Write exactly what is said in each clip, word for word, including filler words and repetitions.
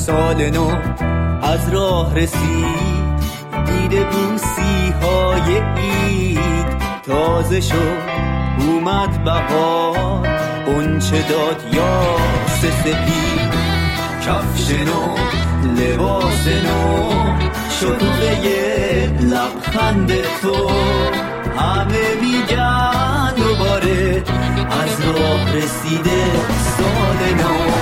سال نو از راه رسید، دیده بوسی های عید تازه شد، اومد بهار، غنچه داد یاس سپید. کفش نو، لباس نو، شکوفه لبخند تو، همه میگن دوباره از راه رسیده سال نو.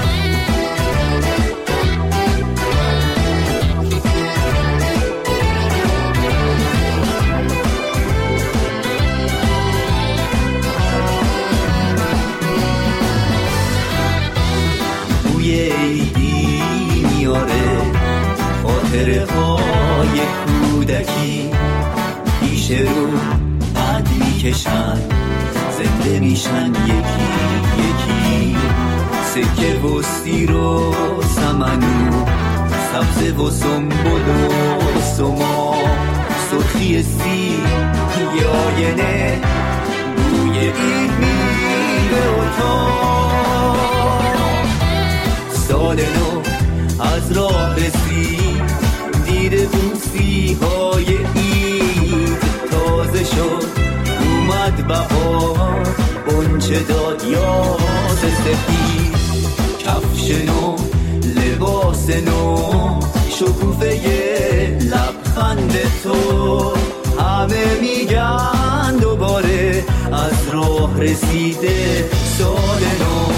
عیدی میاره خاطره های کودکی، پیش رو بد میکشن زنده میشن یکی یکی. سکه و سیر و سمنو، سبزه و سنبل و سما، سرخی سیر یه آینه، بوی عید میوه و تام. سال نو از راه رسید، دیده بوسی های عید تازه شد، اومد بهار، غنچه داد یاس سپید. کفش نو، لباس نو، شکوفه لبخند تو، همه میگن دوباره از راه رسیده سال نو.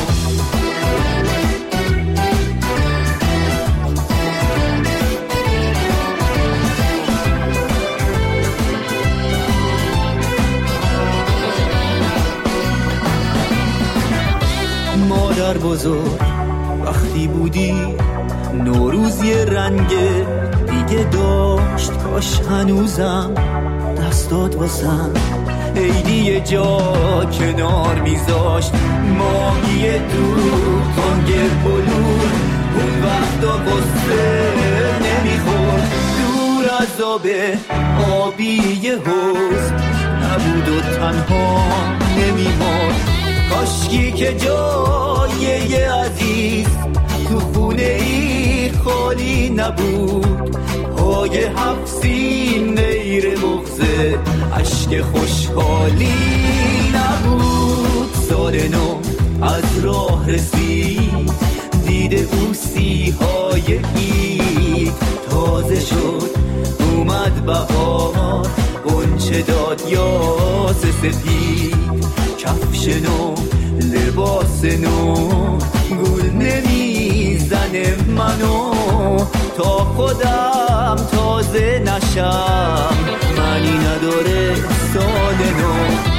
مادر بزرگ وقتی بودی نوروز یه رنگ دیگه داشت، کاش هنوزم دستات واسم عیدی یه جا کنار میذاشت. ماهی دور تانگر بلور اون وقتا قصه نمیخورد، دور از آب آبی یه حوض نبود و تنها نمیمرد. کاشکی که جای یه عزیز تو خونه ای خالی نبود، پای حفظی نیر مغزه عشق خوشحالی نبود. سال نو از راه رسید، دیده بوسی های عید تازه شد، اومد بهار، غنچه داد یاس سپید. کفش نو، لباس نو، گل نمیزنه منو تا خودم تازه نشم، معنی نداره سال نو.